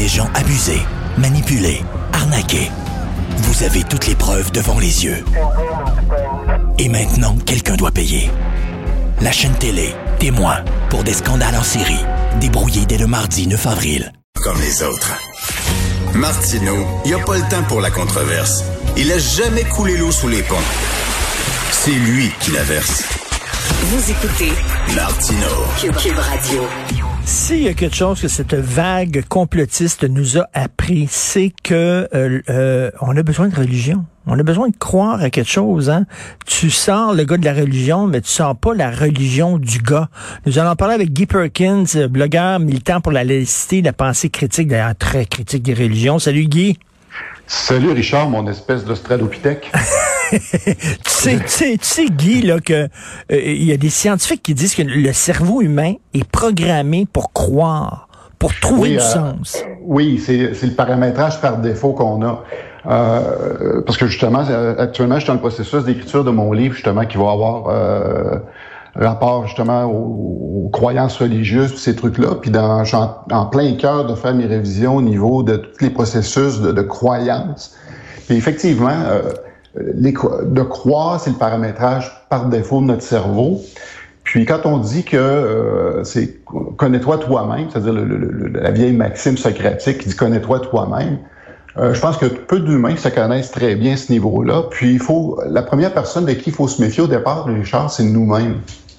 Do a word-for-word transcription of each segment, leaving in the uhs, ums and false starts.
des gens abusés, manipulés, arnaqués. Vous avez toutes les preuves devant les yeux. Et maintenant, quelqu'un doit payer. La chaîne télé, témoin, pour des scandales en série, débrouillés dès le mardi neuf avril. Comme les autres. Martineau, il n'y a pas le temps pour la controverse. Il a jamais coulé l'eau sous les ponts. C'est lui qui la verse. Vous écoutez Martineau. Cube, Cube Radio. S'il y a quelque chose que cette vague complotiste nous a appris, c'est que euh, euh, on a besoin de religion. On a besoin de croire à quelque chose. Hein? Tu sors le gars de la religion, mais tu sors pas la religion du gars. Nous allons parler avec Guy Perkins, blogueur militant pour la laïcité, la pensée critique, d'ailleurs très critique des religions. Salut Guy. Salut Richard, mon espèce d'Australopithèque. tu sais, tu sais, tu sais, Guy, là, que il euh, y a des scientifiques qui disent que le cerveau humain est programmé pour croire, pour trouver oui, du euh, sens. Oui, c'est, c'est le paramétrage par défaut qu'on a. Euh, parce que justement, actuellement, je suis dans le processus d'écriture de mon livre, justement, qui va avoir euh, rapport justement aux, aux croyances religieuses, ces trucs-là. Puis dans, je suis en, en plein cœur de faire mes révisions au niveau de tous les processus de, de croyances. Puis effectivement, euh, les, de croire, c'est le paramétrage par défaut de notre cerveau. Puis quand on dit que euh, c'est connais-toi toi-même, c'est-à-dire le, le, le, la vieille maxime socratique qui dit connais-toi toi-même, euh, je pense que peu d'humains se connaissent très bien à ce niveau-là. Puis il faut la première personne de qui il faut se méfier au départ, Richard, c'est nous-mêmes.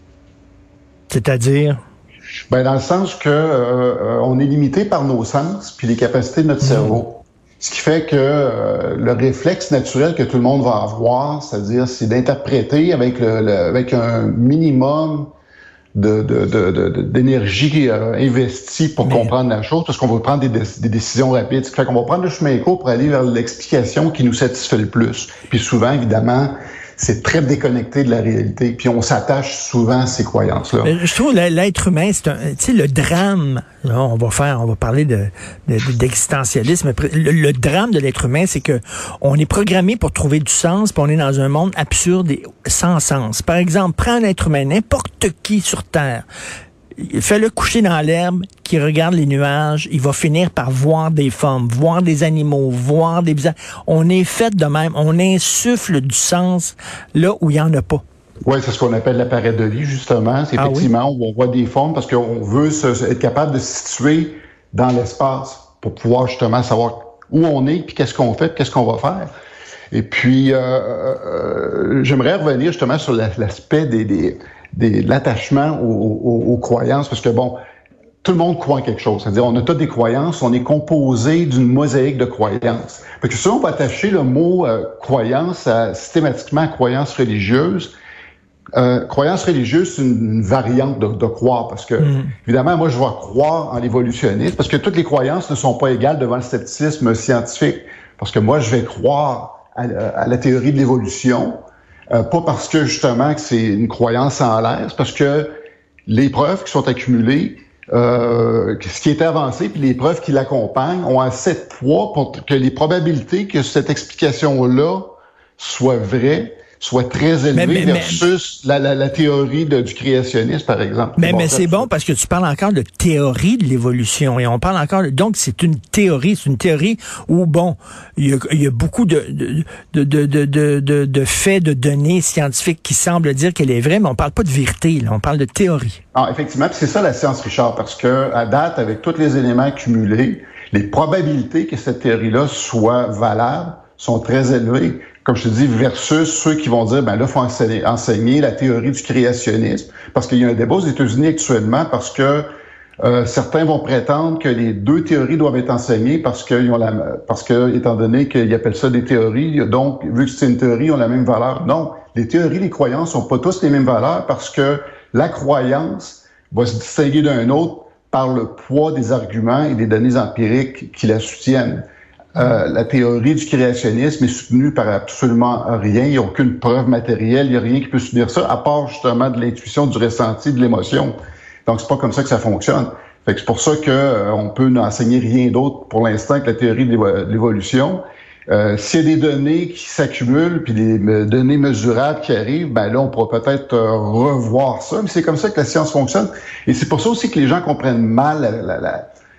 C'est-à-dire? Ben dans le sens que euh, on est limité par nos sens puis les capacités de notre mmh. cerveau. Ce qui fait que euh, le réflexe naturel que tout le monde va avoir, c'est-à-dire, c'est d'interpréter avec le, le avec un minimum de, de, de, de d'énergie euh, investie pour Mais... comprendre la chose, parce qu'on va prendre des, des décisions rapides. Ce qui fait qu'on va prendre le chemin court pour aller vers l'explication qui nous satisfait le plus. Puis souvent, évidemment, c'est très déconnecté de la réalité. Puis on s'attache souvent à ces croyances-là. Je trouve l'être humain, c'est un, tu sais, le drame. Là, on va faire, on va parler de, de d'existentialisme. Le, le drame de l'être humain, c'est que on est programmé pour trouver du sens, puis on est dans un monde absurde et sans sens. Par exemple, prends un être humain, n'importe qui sur Terre. Fais-le coucher dans l'herbe, qui regarde les nuages, il va finir par voir des formes, voir des animaux, voir des visages. On est fait de même, on insuffle du sens là où il n'y en a pas. Oui, c'est ce qu'on appelle la pareidolie, justement. C'est effectivement, ah oui? On voit des formes parce qu'on veut se, être capable de se situer dans l'espace pour pouvoir justement savoir où on est, puis qu'est-ce qu'on fait, puis qu'est-ce qu'on va faire. Et puis, euh, euh, j'aimerais revenir justement sur la, l'aspect des... des Des, de l'attachement aux, aux, aux croyances, parce que bon, tout le monde croit en quelque chose. C'est-à-dire, on a tous des croyances, on est composé d'une mosaïque de croyances. Parce que si on va attacher le mot euh, croyance à, systématiquement à croyance religieuse, euh, croyance religieuse, c'est une, une variante de, de croire, parce que, mmh. évidemment, moi, je vais croire en l'évolutionnisme, parce que toutes les croyances ne sont pas égales devant le scepticisme scientifique. Parce que moi, je vais croire à, à la théorie de l'évolution, Euh, pas parce que, justement, que c'est une croyance en l'air, c'est parce que les preuves qui sont accumulées, euh, ce qui est avancé, puis les preuves qui l'accompagnent ont assez de poids pour que les probabilités que cette explication-là soit vraie soit très élevée mais, mais, versus mais, la, la, la théorie de, du créationnisme, par exemple. Mais, bon, mais c'est bon parce que tu parles encore de théorie de l'évolution et on parle encore de, donc c'est une théorie, c'est une théorie où bon, il y a, il y a beaucoup de de, de de de de de faits, de données scientifiques qui semblent dire qu'elle est vraie, mais on parle pas de vérité, là, on parle de théorie. Ah, effectivement, puis c'est ça la science, Richard, parce que à date, avec tous les éléments accumulés, les probabilités que cette théorie-là soit valable sont très élevées. Comme je te dis, versus ceux qui vont dire, ben là, il faut enseigner, enseigner la théorie du créationnisme. Parce qu'il y a un débat aux États-Unis actuellement parce que euh, certains vont prétendre que les deux théories doivent être enseignées parce que, ils ont la, parce que, étant donné qu'ils appellent ça des théories, donc, vu que c'est une théorie, ils ont la même valeur. Non, les théories, les croyances sont pas tous les mêmes valeurs parce que la croyance va se distinguer d'un autre par le poids des arguments et des données empiriques qui la soutiennent. Euh, la théorie du créationnisme est soutenue par absolument rien. Il n'y a aucune preuve matérielle. Il n'y a rien qui peut soutenir ça, à part justement de l'intuition, du ressenti, de l'émotion. Donc, c'est pas comme ça que ça fonctionne. Fait que c'est pour ça que euh, on peut n'enseigner rien d'autre pour l'instant que la théorie de l'évolution. Euh, s'il y a des données qui s'accumulent, puis des euh, données mesurables qui arrivent, ben là, on pourra peut-être euh, revoir ça. Mais c'est comme ça que la science fonctionne. Et c'est pour ça aussi que les gens comprennent mal la, la, la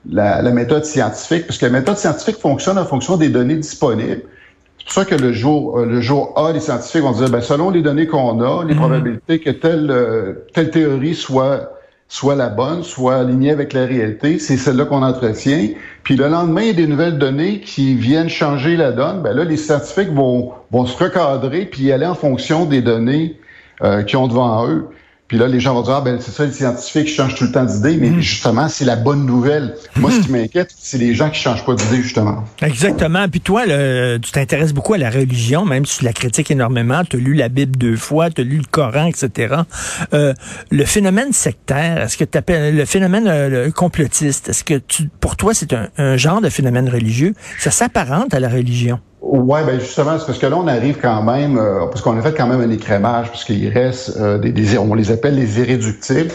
la, la méthode scientifique, parce que la méthode scientifique fonctionne en fonction des données disponibles. C'est pour ça que le jour, le jour A, les scientifiques vont dire, ben, selon les données qu'on a, les mmh. probabilités que telle, euh, telle théorie soit, soit la bonne, soit alignée avec la réalité, c'est celle-là qu'on entretient. Puis le lendemain, il y a des nouvelles données qui viennent changer la donne. Ben là, les scientifiques vont, vont se recadrer puis y aller en fonction des données euh, qu'ils ont devant eux. Puis là, les gens vont dire, ah ben c'est ça, les scientifiques changent tout le temps d'idée, mais mmh. justement, c'est la bonne nouvelle. Moi, ce qui m'inquiète, c'est les gens qui changent pas d'idée, justement. Exactement. Puis toi, là, tu t'intéresses beaucoup à la religion, même si tu la critiques énormément. Tu as lu la Bible deux fois, tu as lu le Coran, et cetera. Euh, le phénomène sectaire, est-ce que tu appelles le phénomène euh, le complotiste, est-ce que tu, pour toi, c'est un, un genre de phénomène religieux? Ça s'apparente à la religion? Ouais, ben justement, c'est parce que là, on arrive quand même, euh, parce qu'on a fait quand même un écrémage, parce qu'il reste euh, des, des, on les appelle les irréductibles.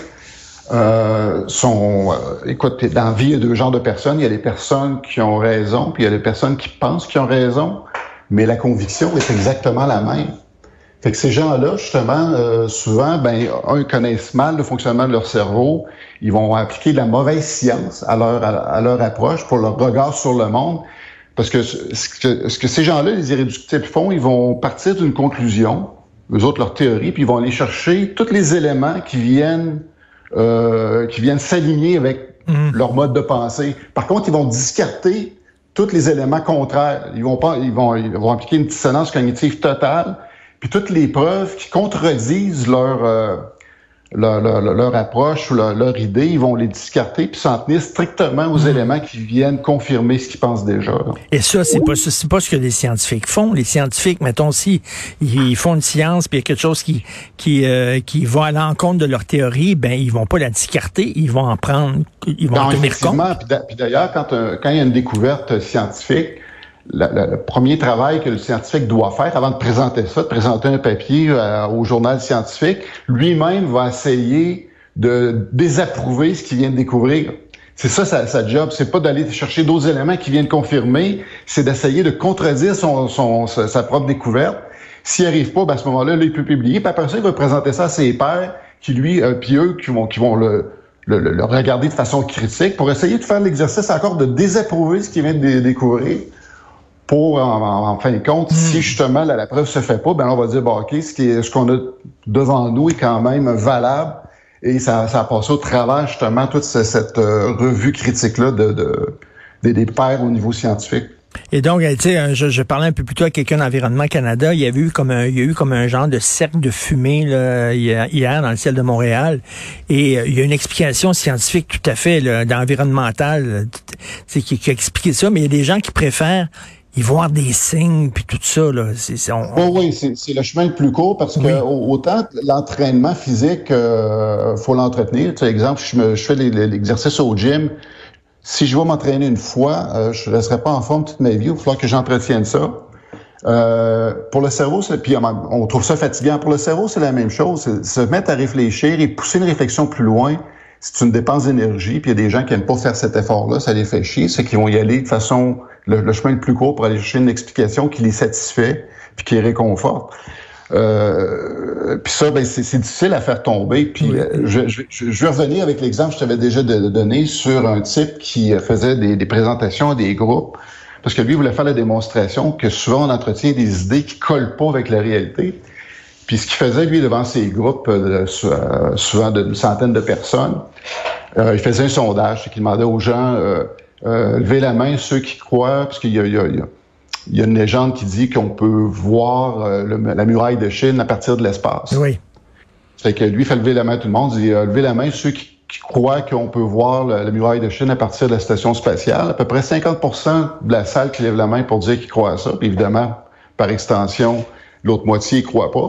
Euh, sont, euh, écoute, dans la vie, il y a deux genres de personnes. Il y a les personnes qui ont raison, puis il y a les personnes qui pensent qu'ils ont raison, mais la conviction est exactement la même. Fait que ces gens-là, justement, euh, souvent, ben, un, connaissent mal le fonctionnement de leur cerveau. Ils vont appliquer de la mauvaise science à leur, à, à leur approche pour leur regard sur le monde. Parce que ce que, ce que ces gens-là, les irréductibles, font, ils vont partir d'une conclusion, eux autres, leur théorie, puis ils vont aller chercher tous les éléments qui viennent euh, qui viennent s'aligner avec mmh. leur mode de pensée. Par contre, ils vont discarter tous les éléments contraires. Ils vont pas, ils vont, ils vont appliquer une dissonance cognitive totale, puis toutes les preuves qui contredisent leur euh, Leur, leur, leur approche ou leur, leur idée, ils vont les discarter puis s'en tenir strictement aux mmh. éléments qui viennent confirmer ce qu'ils pensent déjà. Là. Et ça, c'est pas c'est pas ce que les scientifiques font. Les scientifiques, mettons, si ils font une science puis il y a quelque chose qui qui euh, qui va à l'encontre de leur théorie, ben ils vont pas la discarter, ils vont en prendre, ils vont non, en tenir compte. Puis d'ailleurs, quand un, quand il y a une découverte scientifique, Le, le, le premier travail que le scientifique doit faire avant de présenter ça, de présenter un papier euh, au journal scientifique, lui-même va essayer de désapprouver ce qu'il vient de découvrir. C'est ça sa, sa job, c'est pas d'aller chercher d'autres éléments qui viennent confirmer, c'est d'essayer de contredire son, son, sa, sa propre découverte. S'il n'y arrive pas, ben à ce moment-là, là, il peut publier, puis après ça, il va présenter ça à ses pairs, qui lui, euh, puis eux, qui vont, qui vont le, le, le regarder de façon critique pour essayer de faire l'exercice encore de désapprouver ce qu'il vient de dé- découvrir. Pour, en, en fin de compte, mmh. si justement la, la preuve se fait pas, ben on va dire, bon, OK, ce, qui est, ce qu'on a devant nous est quand même valable et ça, ça a passé au travers justement toute cette, cette euh, revue critique-là de, de, des, des pairs au niveau scientifique. Et donc, tu sais, je, je parlais un peu plus tôt à quelqu'un d'Environnement Canada. Il y avait eu comme un, il y a eu comme un genre de cercle de fumée là, hier, hier dans le ciel de Montréal. Et euh, il y a une explication scientifique tout à fait là, d'environnemental, qui, qui a expliqué ça. Mais il y a des gens qui préfèrent y voir des signes puis tout ça là. C'est, c'est, on, on... Oui, oui, c'est, c'est le chemin le plus court parce que oui. autant l'entraînement physique, euh, faut l'entretenir. Tu sais, exemple, je, me, je fais les, les, l'exercice au gym. Si je vais m'entraîner une fois, euh, je ne resterai pas en forme toute ma vie. Il va falloir que j'entretienne ça. Euh, pour le cerveau, c'est, puis on trouve ça fatigant. Pour le cerveau, c'est la même chose. C'est, se mettre à réfléchir et pousser une réflexion plus loin, c'est une dépense d'énergie. Puis il y a des gens qui n'aiment pas faire cet effort-là, ça les fait chier. C'est qu'ils vont y aller de façon le, le chemin le plus court pour aller chercher une explication qui les satisfait puis qui les réconforte. Euh, puis ça, ben c'est, c'est difficile à faire tomber. Puis oui. euh, je, je, je, je vais revenir avec l'exemple que je t'avais déjà de, de donné sur un type qui faisait des, des présentations à des groupes, parce que lui voulait faire la démonstration que souvent on entretient des idées qui collent pas avec la réalité. Puis ce qu'il faisait, lui, devant ses groupes, euh, souvent d'une centaine de personnes, euh, il faisait un sondage, c'est qu'il demandait aux gens euh, euh, lever la main ceux qui croient, parce qu'il y a, il y a, il y a Il y a une légende qui dit qu'on peut voir euh, le, la muraille de Chine à partir de l'espace. Oui. Fait que lui, il fait lever la main à tout le monde. Il dit euh, lever la main ceux qui, qui croient qu'on peut voir la, la muraille de Chine à partir de la station spatiale. À peu près cinquante pour cent de la salle qui lève la main pour dire qu'ils croient à ça. Puis évidemment, par extension, l'autre moitié ne croit pas.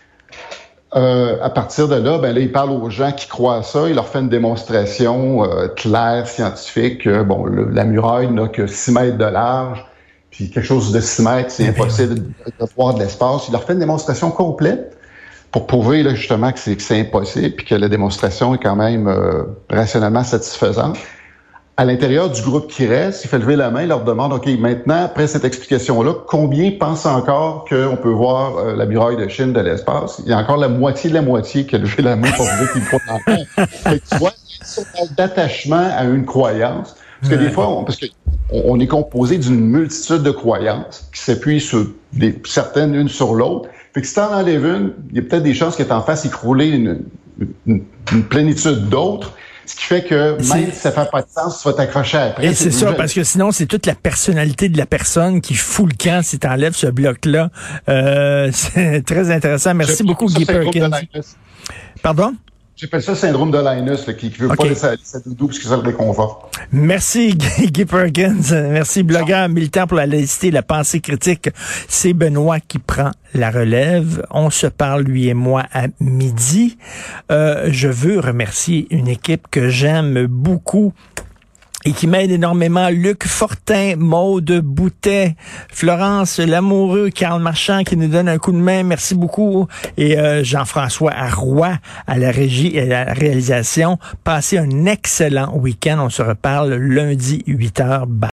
Euh, à partir de là, ben là, il parle aux gens qui croient à ça. Il leur fait une démonstration euh, claire, scientifique. Que, bon, le, la muraille n'a que six mètres de large. Puis quelque chose de six mètres, c'est impossible de, de voir de l'espace. Il leur fait une démonstration complète pour prouver là, justement que c'est, que c'est impossible puis que la démonstration est quand même euh, rationnellement satisfaisante. À l'intérieur du groupe qui reste, il fait lever la main, il leur demande, OK, maintenant, après cette explication-là, combien pensent encore qu'on peut voir euh, la muraille de Chine de l'espace? Il y a encore la moitié de la moitié qui a levé la main pour dire qu'ils croient encore. Fait que tu vois, il y a une sorte d'attachement à une croyance. Parce que ouais. des fois, on, parce que on est composé d'une multitude de croyances qui s'appuient sur des, certaines l'une sur l'autre. Fait que si t'en enlèves une, il y a peut-être des chances que t'en fasses écrouler une, une, une plénitude d'autres. Ce qui fait que même si ça fait pas de sens, tu vas t'accrocher après. Et c'est, c'est ça, parce que sinon, c'est toute la personnalité de la personne qui fout le camp si t'enlèves ce bloc-là. Euh, c'est très intéressant. Merci Je beaucoup, Guy Perkins. Pardon? J'appelle ça le syndrome de Linus, là, qui ne veut okay. pas laisser sa doudou parce que ça le réconforte. Merci, Guy Perkins. Merci, blogueur, militant pour la laïcité et la pensée critique. C'est Benoît qui prend la relève. On se parle, lui et moi, à midi. Euh, je veux remercier une équipe que j'aime beaucoup et qui m'aide énormément. Luc Fortin, Maude Boutet, Florence Lamoureux, Carl Marchand qui nous donne un coup de main. Merci beaucoup. Et euh, Jean-François Arroy à la régie et à la réalisation. Passez un excellent week-end. On se reparle lundi huit heures. Bye.